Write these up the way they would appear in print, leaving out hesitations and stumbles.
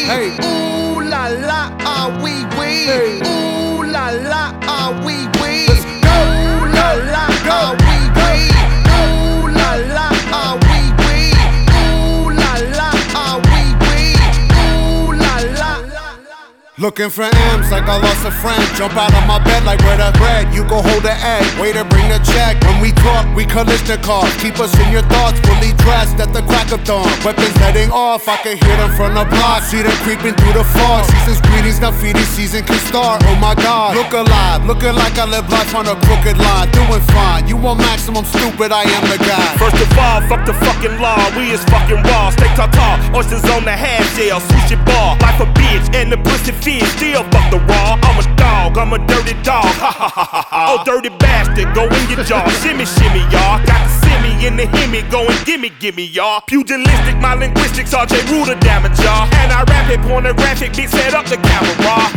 Hey. Ooh la la, ah wee wee. Hey. Ooh la la, ah wee wee. Let's go. Ooh la la, ah wee wee. Ooh la la, ah wee wee. Ooh la la, ah wee wee. Ooh la la. Looking for M's like I lost a friend. Jump out of my bed like where the bread. You go hold the egg, waiter bring the check. When we talk, we Kalishnikov. Keep us in your thoughts, fully dressed at the crack of dawn. Weapons letting off, I can hear them from the block. See them creeping through the fog. Season's greetings, now feeding season can start. Oh my God, look alive, looking like I live life on a crooked line. Doing fine, you want maximum stupid, I am the guy. First of all, fuck the fucking law. We is fucking raw. Steak tartare, oysters on the half shell, sushi bar. Like a bitch and the pussy fish. Still fuck the raw. I'm a dog, I'm a dirty dog. Ha ha ha ha ha. Oh, dirty bastard, go in your jaw. Shimmy, shimmy, y'all. Got the simmy in the hemi. Go and gimme, gimme, y'all. Pugilistic, my linguistics, RJ Ruler damage, y'all. And I rap it, pornographic, bitch, set up the camera.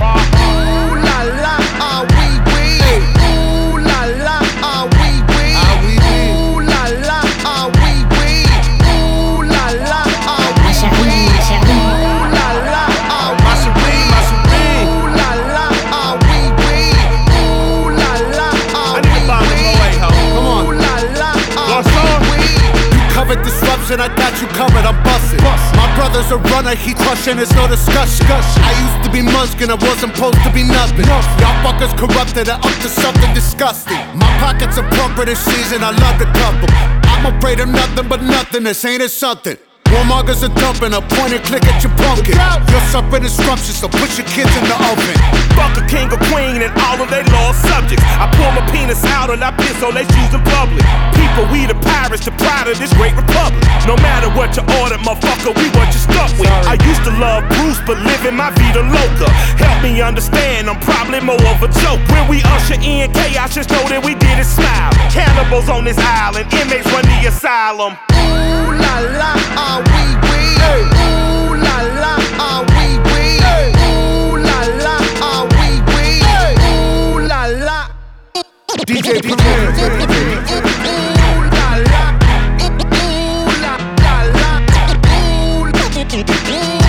Ooh la la, ah wee wee. Ooh la la, ah wee wee. Ooh la la, ah wee wee. Ooh la la, ah wee wee. Ooh la la, ah wee wee. Ooh la la, ah wee wee. Ooh la la, ah wee wee. Come on. Ooh la la, ah Garçon. wee wee. Covered disruption, I got you covered, I'm bustin'. My brother's a runner, he crushing, there's no discussion. I used to be Munchkin, I wasn't supposed to be nothing. Y'all fuckers corrupted and up to something disgusting. My pockets are plumper this season, I love to cup 'em. I'm afraid of nothing but nothingness, ain't it something? Warmongers are dumping, a point and click at your pumpkin. You're suffering disruption, so put your kids in the oven. Fuck a king or queen and all of they lost subjects. I pull my penis out and I piss on their shoes in public. People, we the pirates, the pride of this great republic. No matter what you order, motherfucker, we what you stuck with. I used to love Bruce, but living my vida loca. Help me understand, I'm probably more of a joke. When we usher in chaos, just know that we did it smile. Cannibals on this island, inmates run the asylum. Ooh la la, ah wee wee. Ooh la la, ah wee wee. Ooh la la, ah wee wee. Ooh la la. DJ Ooh la la. Ooh la la. Ooh la.